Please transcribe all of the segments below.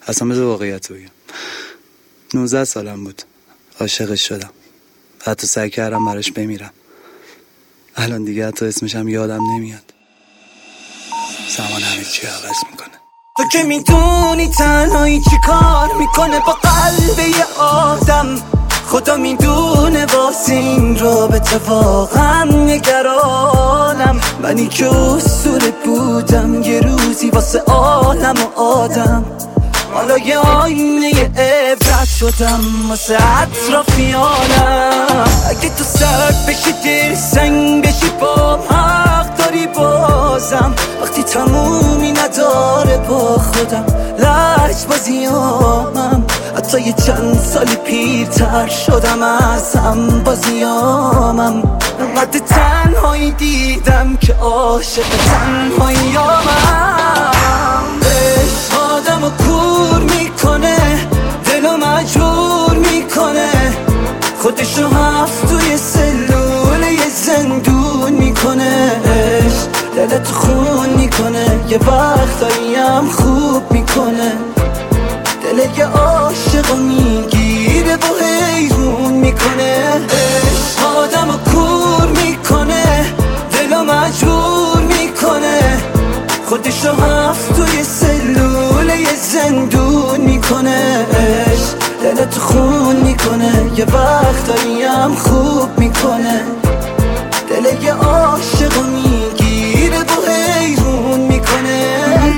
اصلا بذار واقعیت رو بگم. 19 سالم بود عاشقش شدم، حتی سعی کردم براش بمیرم. الان دیگه حتی اسمشم یادم نمیاد. زمان همه چی عوض میکنه. تو که میدونی تنهایی چی کار میکنه با قلب یه آدم. خدا میدونه واسه این رابطه واقعا نگرانم. منی که اسطوره بودم یه روزی واسه عالم و آدم. حالا یه آینه عبرت شدم واسه اطرافیانم. اگه تو سرد بشی دل سنگ بشی با حق داری بازم. وقتی تمومی نداره با خودم لج بازیامم. حتی یه چند سالی پیرتر شدم از هم بازیامم. انقدر تنهایی دیدم که عاشق تنهاییامم. عشق آدمو کور میکنه، دلو مجبور میکنه، خودشو هفت توی سلول یه زندون میکنه. عشق دلتو خون میکنه، یه وقتایی هم خوب میکنه. دل یه عاشقو میگیره و حیرون میکنه. عشق آدمو کور میکنه، دلو مجبور میکنه، خودشو هفت توی سلول یه زندون میکنه. عشق دلتو خون میکنه، یه وقتایی هم خوب میکنه. دل یه عاشقو میگیره و حیرون میکنه.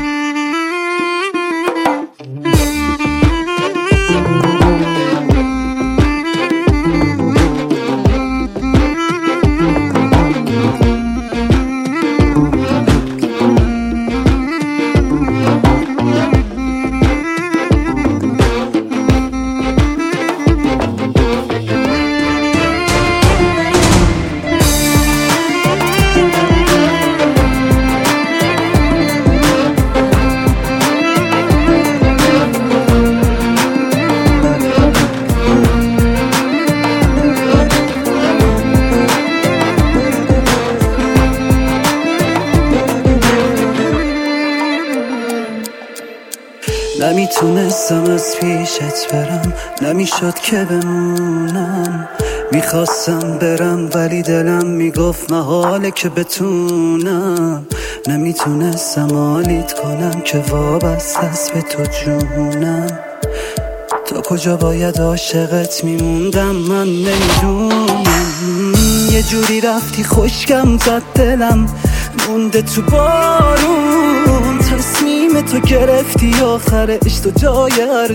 نمیتونستم از پیشت برم، نمیشد که بمونم. میخواستم برم ولی دلم میگفت محاله که بتونم. نمیتونستم حالیت کنم که وابسته است به تو جونم. تا کجا باید عاشقت میموندم من نمیدونم. یه جوری رفتی خشکم زد دلم مونده تو بارون. تصمیم تو گرفتی آخرش تو جای هر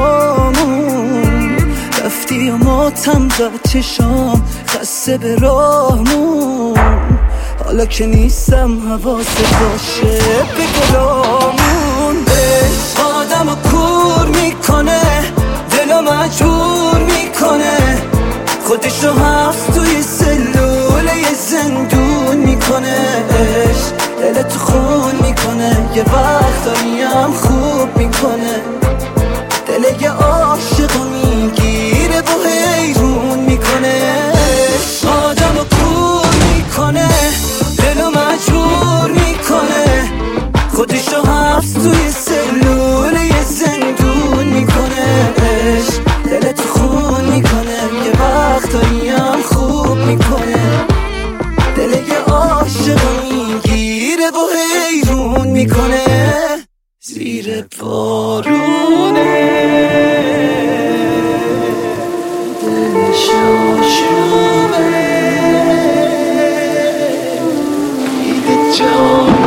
دوتامون. رفتی و ماتم زد چشام خسته به راهمون. حالا که نیستم حواست باشه به گلامون. عشق آدمو کور میکنه، دلو مجبور میکنه، خودشو هفت توی سلول یه زندون میکنه. عشق دلتو خون میکنه، یه وقتایی هم خوب میکنه. دل یه عاشقو میگیره و حیرون میکنه. عشق آدمو کور میکنه، دلو مجبور میکنه، خودشو هفت توی سلول یه زندون میکنه. عشق دلتو خون میکنه، یه وقتایی هم خوب میکنه. دل یه عاشقو میگیره و حیرون میکنه. زیر بارونه دلش آشوبه، دیگه جان